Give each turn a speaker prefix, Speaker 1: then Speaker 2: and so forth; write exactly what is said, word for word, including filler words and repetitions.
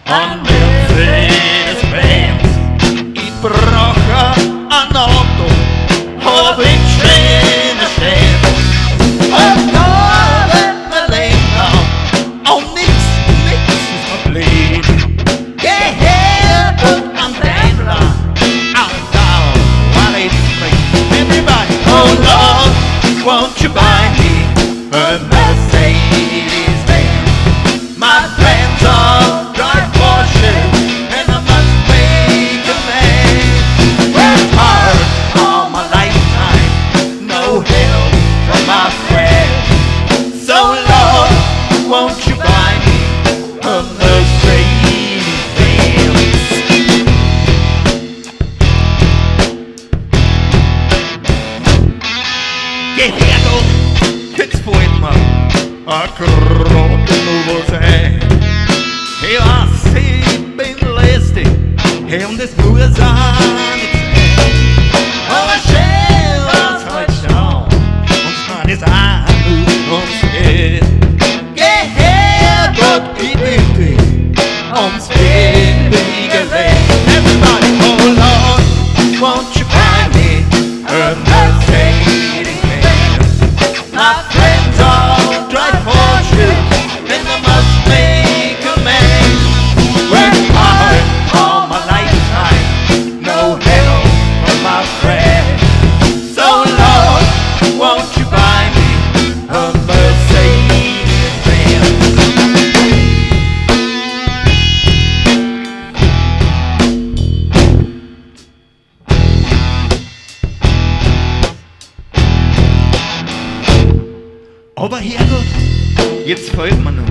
Speaker 1: an Mercedes-Benz. Ich brauche ein Auto, hab ich schöne Städte. Und da wird mir länger, auch nix, nix ist verblieb. Geh her und an Daimler, I'm down, while it's free. Everybody, oh Lord, won't you buy me a Mercedes-Benz? My friends all drive Porsche, and I must make amends. Worked hard all my lifetime, no help from my friends. So Lord, won't you buy me a Mercedes-Benz? Geh her, du, jetzt fällt mir ein gerade nur was ein. Hey, was, ich bin lästig, hey, und es muss auch nicht sein. Aber schön, was halt schon, und man ist auch nur ums Geld. Geh her, Gott, ich bitte dich, ums ewige Leben. Everybody, oh Lord, won't you buy me a Mercedes-Benz? My friends all drive Porsches, and I must make amends. Worked hard all my lifetime, no help from my friends. So Lord, won't you buy me a Mercedes-Benz? Aber Herrgott, jetzt fällt mir noch